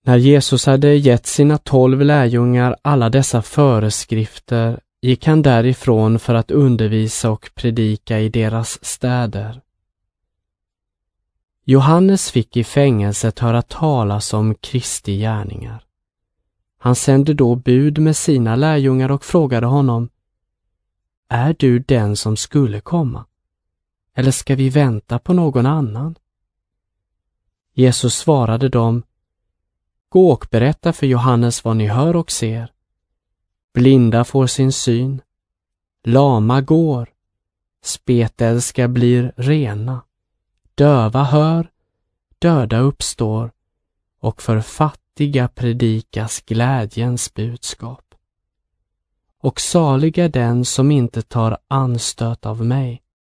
När Jesus hade gett sina 12 lärjungar alla dessa föreskrifter gick han därifrån för att undervisa och predika i deras städer. Johannes fick i fängelset höra talas om Kristi gärningar. Han sände då bud med sina lärjungar och frågade honom: Är du den som skulle komma? Eller ska vi vänta på någon annan? Jesus svarade dem: Gå och berätta för Johannes vad ni hör och ser. Blinda får sin syn, lama går, spetälska blir rena, döva hör, döda uppstår och för fattiga predikas glädjens budskap. Och salig är den som inte tar anstöt av mig.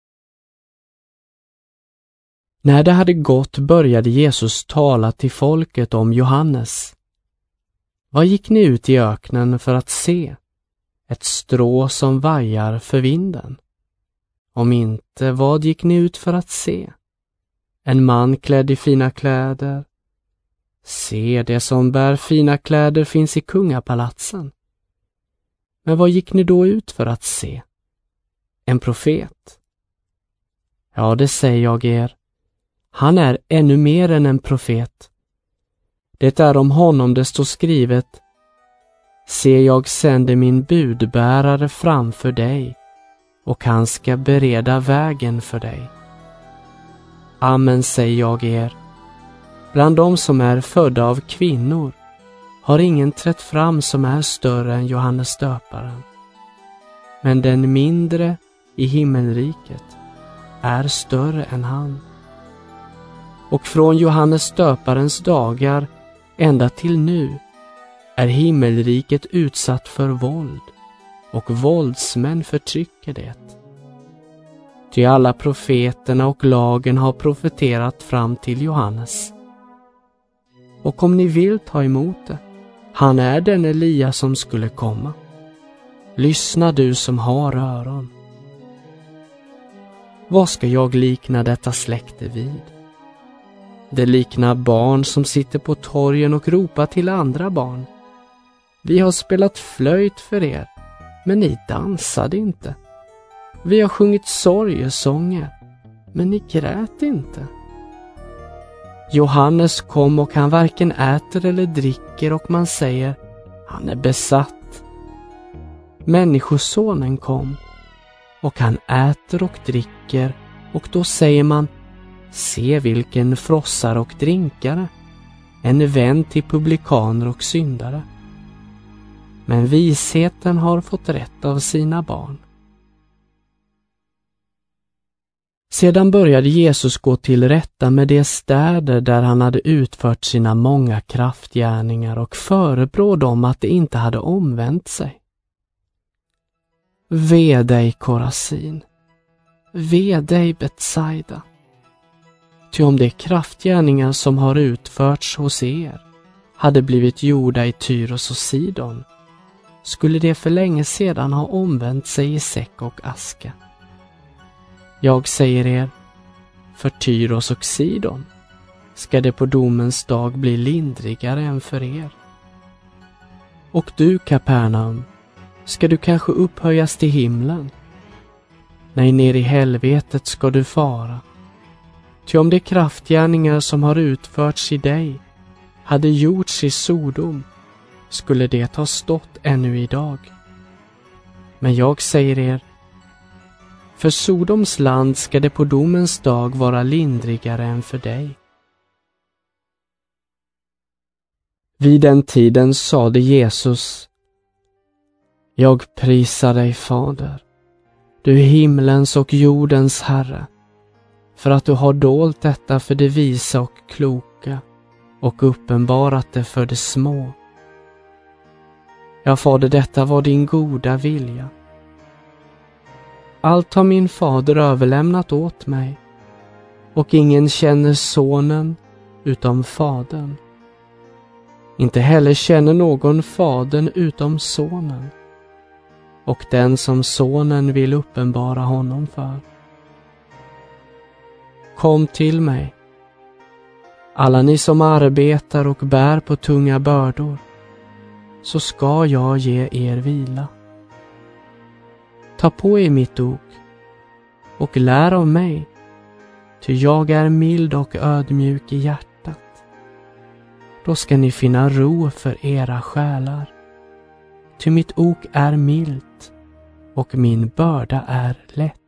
När det hade gått började Jesus tala till folket om Johannes. Vad gick ni ut i öknen för att se? Ett strå som vajar för vinden? Om inte, vad gick ni ut för att se? En man klädd i fina kläder? Se, det som bär fina kläder finns i kungapalatsen. Men vad gick ni då ut för att se? En profet? Ja, det säger jag er. Han är ännu mer än en profet. Det är om honom det står skrivet: Se, jag sänder min budbärare framför dig, och han ska bereda vägen för dig. Amen, säger jag er. Bland de som är födda av kvinnor har ingen trätt fram som är större än Johannes döparen. Men den mindre i himmelriket är större än han. Och från Johannes döparens dagar ända till nu är himmelriket utsatt för våld, och våldsmän förtrycker det. Ty alla profeterna och lagen har profeterat fram till Johannes. Och om ni vill ta emot det, han är den Elia som skulle komma. Lyssna du som har öron. Vad ska jag likna detta släkte vid? Det liknar barn som sitter på torgen och ropar till andra barn. Vi har spelat flöjt för er, men ni dansade inte. Vi har sjungit sorgesånger, men ni grät inte. Johannes kom och han varken äter eller dricker, och man säger: han är besatt. Människosonen kom och han äter och dricker, och då säger man: se vilken frossare och drinkare, en vän till publikaner och syndare. Men visheten har fått rätt av sina barn. Sedan började Jesus gå till rätta med de städer där han hade utfört sina många kraftgärningar och förebrå dem att de inte hade omvänt sig. Ve dig, Korazin! Ve dig, Betsaida! Ty om de kraftgärningar som har utförts hos er hade blivit gjorda i Tyros och Sidon, skulle de för länge sedan ha omvänt sig i säck och aska. Jag säger er, för Tyros och Sidon ska det på domens dag bli lindrigare än för er. Och du, Kapernaum, ska du kanske upphöjas till himlen? Nej, ner i helvetet ska du fara. Ty om de kraftgärningar som har utförts i dig hade gjorts i Sodom, skulle det ha stått ännu idag. Men jag säger er, för Sodoms land ska det på domens dag vara lindrigare än för dig. Vid den tiden sade Jesus: jag prisar dig, Fader, du himlens och jordens Herre, för att du har dolt detta för det visa och kloka och uppenbarat det för det små. Ja, Fader, detta var din goda vilja. Allt har min fader överlämnat åt mig, och ingen känner sonen utom fadern. Inte heller känner någon fadern utom sonen, och den som sonen vill uppenbara honom för. Kom till mig, Alla ni som arbetar och bär på tunga bördor, så ska jag ge er vila. Ta på er mitt ok och lär av mig, ty jag är mild och ödmjuk i hjärtat. Då ska ni finna ro för era själar, ty mitt ok är milt och min börda är lätt.